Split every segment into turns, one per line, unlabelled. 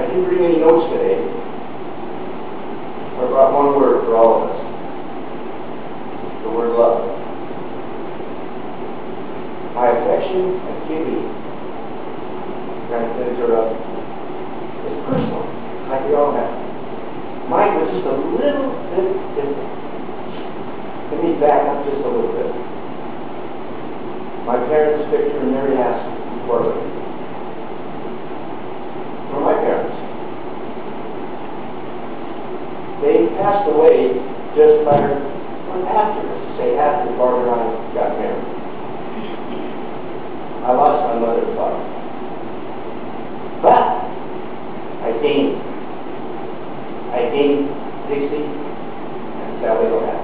didn't bring any notes today. I brought one word for all of us. The word love. My affection and feeling, Ventura, is personal, like we all have. Mine was just a little bit different. Let me back up just a little bit. My parents, Victor and Mary Haskell, were my parents. They passed away just after Barbara and I got married. I lost my mother and father. But I gained Dixie and Sally O'Hara.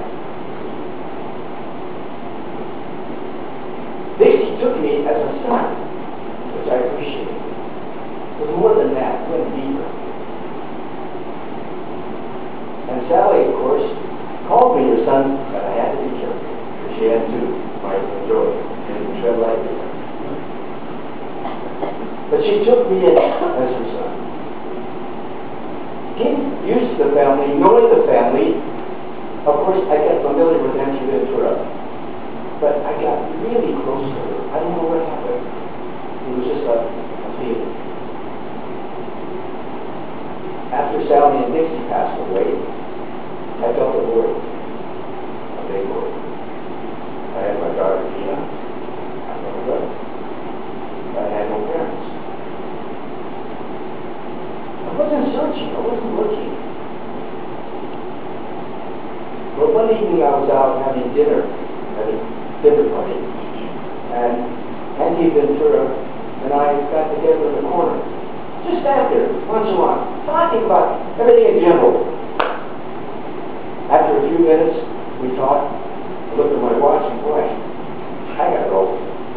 Dixie took me as a son, which I appreciate. It was more than that, it went deeper. And Sally, of course, called me her son, but I had to be careful, because she had two, Michael and Joey, and tread lightly. But she took me in as her son. Getting used to the family, knowing the family, of course, I got familiar with Nancy Ventura. But I got really close to her. I don't know what happened. It was just a feeling. After Sally and Dixie passed away, I felt a void. A big void. I had my daughter Gina. I had no brother. I had no parents. I wasn't searching. I wasn't looking. But one evening I was out having dinner at a dinner party, and Auntie Ventura and I got together in the corner. Just sat there, nonchalant, talking about everything in general. After a few minutes, we talked. I looked at my watch and boy, I got rolled.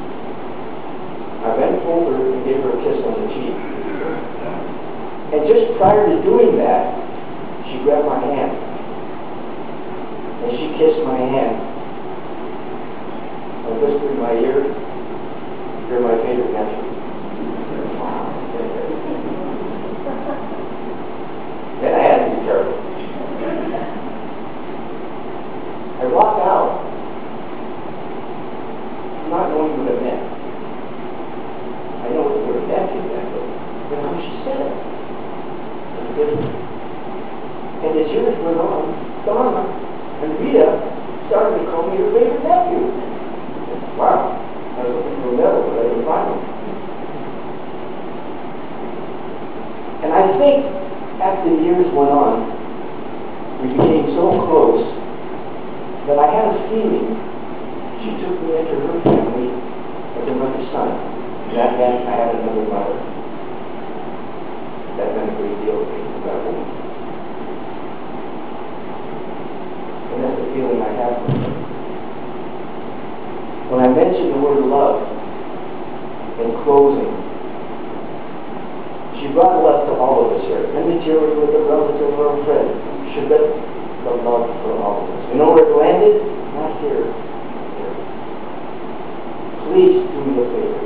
I bent over and gave her a kiss on the cheek. And just prior to doing that, she grabbed my hand. And she kissed my hand. And whispered in my ear, "You're my favorite nephew." Then I had to be careful. I walked out, not knowing what it meant. I know what the word nephew meant, but how she said it was different. And as years went on, Donna and Rita started to call me her favorite nephew. Wow, I was looking for a medal, but I didn't find one. And I think after the years went on, we became so close that I had a feeling she took me into her family as another son. And that meant I had another mother. That meant a great deal to me, that woman. And that's the feeling I have for her. When I mentioned the word love in closing, she brought love to all of us here. Immaterial with a relative or a friend. She brought the love for all of us. You know where it landed? Not here. Here. Please do me a favor.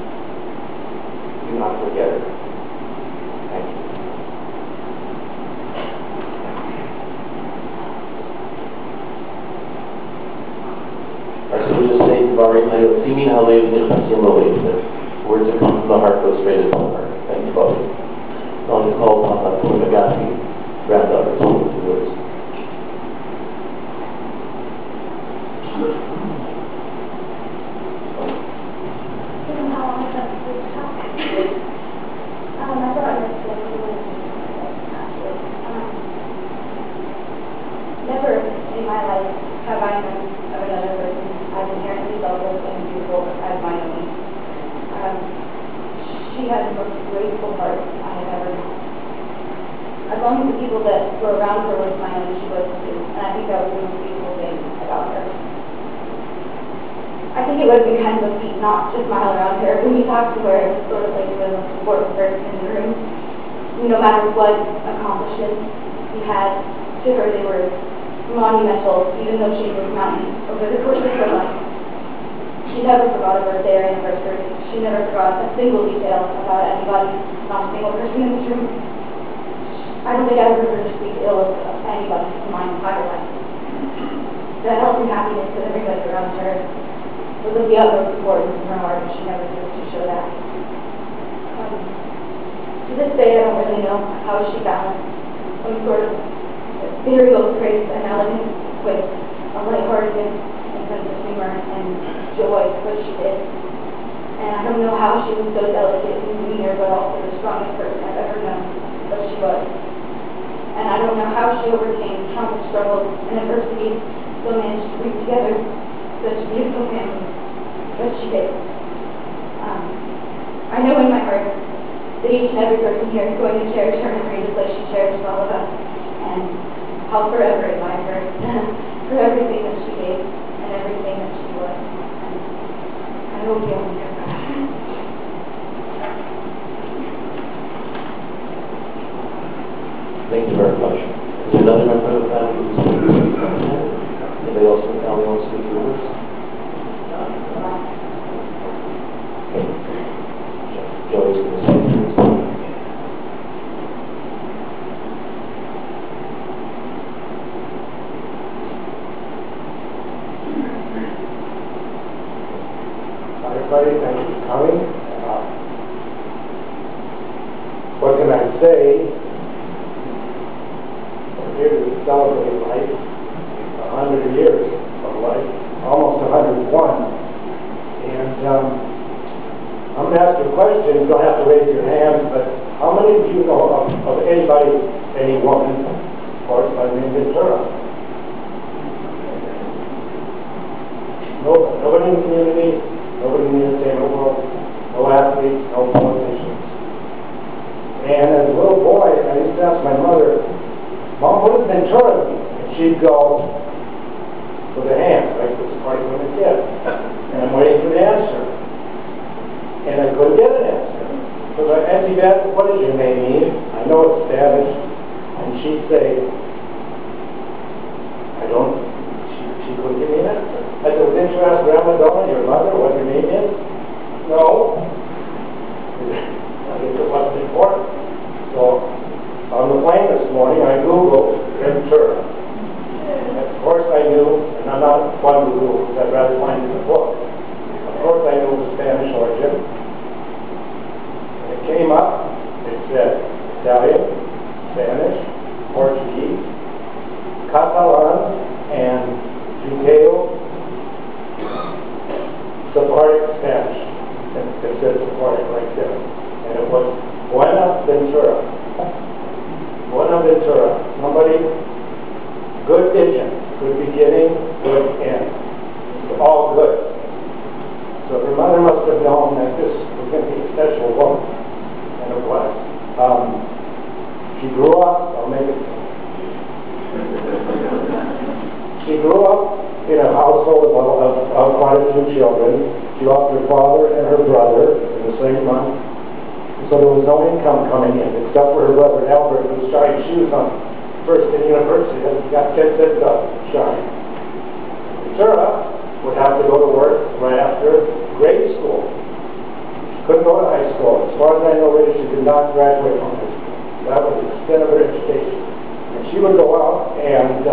Do not forget her. Thank you.
So we just say, seeming how they words that come from the heart go straight into the heart. Thank you, Bobby. I'll just call upon Tony McGaffey, granddaughter, to speak a few words.
Given how long I've been through this talk, I thought I was going to do it actually. Never in my life have I known of another person as inherently selfless and beautiful as my own. She had the most graceful heart I have ever known. As long as the people that were around her were smiling, she was too, and I think that was the most beautiful thing about her. I think it would have been kind of a feat not to smile around her. When you talk to her, it was sort of like you were the most important person in the room. No matter what accomplishments you had, to her they were monumental, even though she moved mountains over the course of her life. She never forgot a birthday or anniversary. She never forgot a single detail about anybody, not a single person in this room. I don't think I ever heard her speak ill of anybody in my entire life. The health and happiness of everybody around her was of the utmost importance in her heart, and she never failed to show that. To this day, I don't really know how she balanced some sort of ethereal grace and elegance with a lightheartedness and sense of humor and joy, but she did. And I don't know how she was so delicate in demeanor, but also the strongest person I've ever known, but she was. And I don't know how she overcame countless struggles and adversities, still managed to bring together such a beautiful family, but she did. I know in my heart that each and every person here is going to cherish her memory just like she cherished all of us, and I'll forever admire her for everything that she gave and everything that she was. And I hope you all hear that.
Thank you very much. Is there another member of the family who's speaking? Anybody else from the family wants to speak to this? Okay. Joey's going to say this.
Hi everybody, thank you for coming. What can I say? We're here to celebrate life, 100 years of life, almost 101. And I'm going to ask you a question. You don't have to raise your hands, but how many of you know of anybody, any woman, of course, by the name Ventura? Nobody in the community, nobody in the entertainment world, no athletes, no politicians. And as a little boy, I used to ask my mother, Mom, what does Ventura mean? And she'd go with her hands, like this party with a kid. And I'm waiting for the answer. And I couldn't get an answer. So I said, Auntie Beth, what does your name mean? I know it's Spanish. And she'd say, I don't, she couldn't give me an answer. I said, well, didn't you ask Grandma Donna, your mother, what your name is? No. I guess it wasn't important. So on the plane this morning, I Googled Ventura. And of course I knew, and I'm not one who Googles, I'd rather find it in a book. Of course I knew it was Spanish origin. When it came up, it said Italian, Spanish, Portuguese, Catalan, and Judeo Sephardic Spanish. And it said Sephardic right there. And it was Buenaventura. Buenaventura. Somebody, good vision, good beginning, good end. It's all good. So her mother must have known that this was going to be a special woman. And it was. She grew up, I'll make it. She grew up in a household of quite a few children. She lost her father and her brother in the same month. So there was no income coming in, except for her brother Albert, who was shying shoes on First in University. He got 10 cents out shying. Ventura would have to go to work right after grade school. She couldn't go to high school. As far as I know, really, she did not graduate from high school. That was the extent of her education. And she would go out and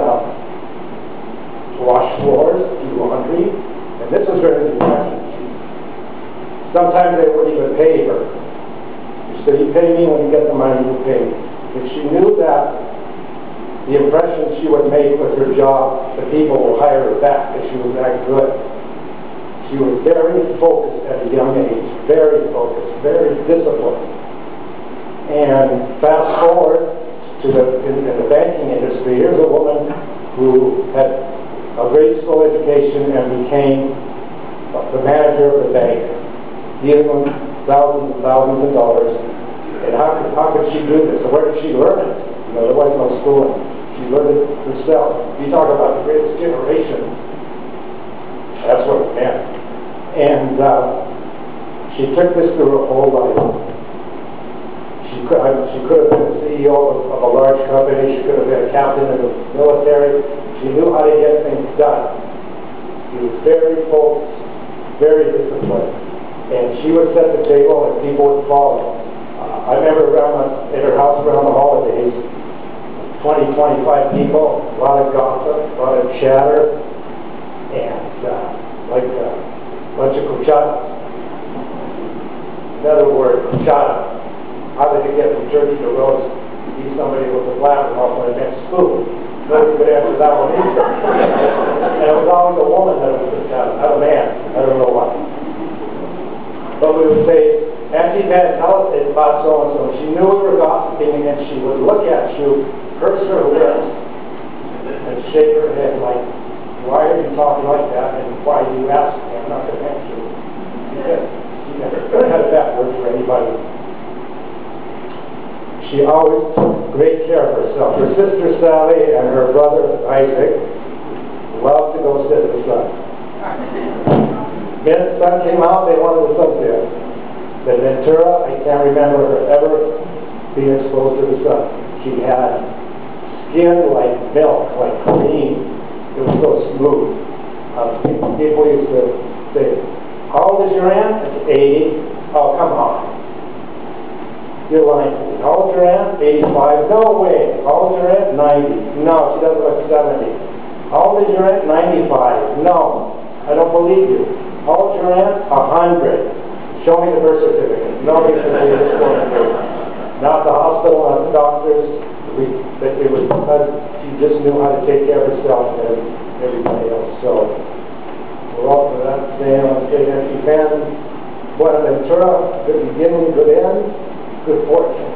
wash floors, do laundry, and this was during the Depression. Sometimes they wouldn't even pay her. She said, you pay me when you get the money, you pay me. But she knew that the impression she would make with her job, the people will hire her back because she was that good. She was very focused at a young age, very focused, very disciplined. And fast forward to in the banking industry, here's a woman who had a grade school education and became the manager of the bank, dealing with thousands and thousands of dollars. And how could she do this? And where did she learn it? You know, there was no schooling. She learned it herself. You talk about the greatest generation. That's what it meant. And she took this through her whole life. She could have been the CEO of a large company. She could have been a captain in the military. She knew how to get things done. She was very focused, very disciplined. And she would set the table and people would follow. I remember in her house around the holidays, 20, 25 people, a lot of gossip, a lot of chatter, and like a bunch of cucharas. Another word, cuchara. How did it get from church to roast? See somebody with a blabbermouth on the next spoon. Nobody could answer that one either. And it was always a woman that was cuchara, not a man. I don't know why. But we would say, Auntie Pat, tell us about so-and-so. She knew we were gossiping, and she would look at you, purse her lips, and shake her head like, why are you talking like that, and why do you ask me? I'm not going to answer you. Because she never had that word for anybody. She always took great care of herself. Her sister Sally and her brother Isaac loved to go sit in the sun. The minute the sun came out, they wanted the sunset. But Ventura, I can't remember her ever being exposed to the sun. She had skin like milk, like cream. It was so smooth. People used to say, how old is your aunt? It's 80. Oh, come on. You're lying to me. How old is your aunt? 85. No way. How old is your aunt? 90. No, she doesn't look 70. How old is your aunt? 95. No, I don't believe you. How old is your aunt? 100. Show me the birth certificate. Nobody could believe this woman. Not the hospital, not the doctors. But it was because she just knew how to take care of herself and everybody else. So we're all for that saying on St. Anthony Fan, Buenaventura, good beginning, good end, good fortune.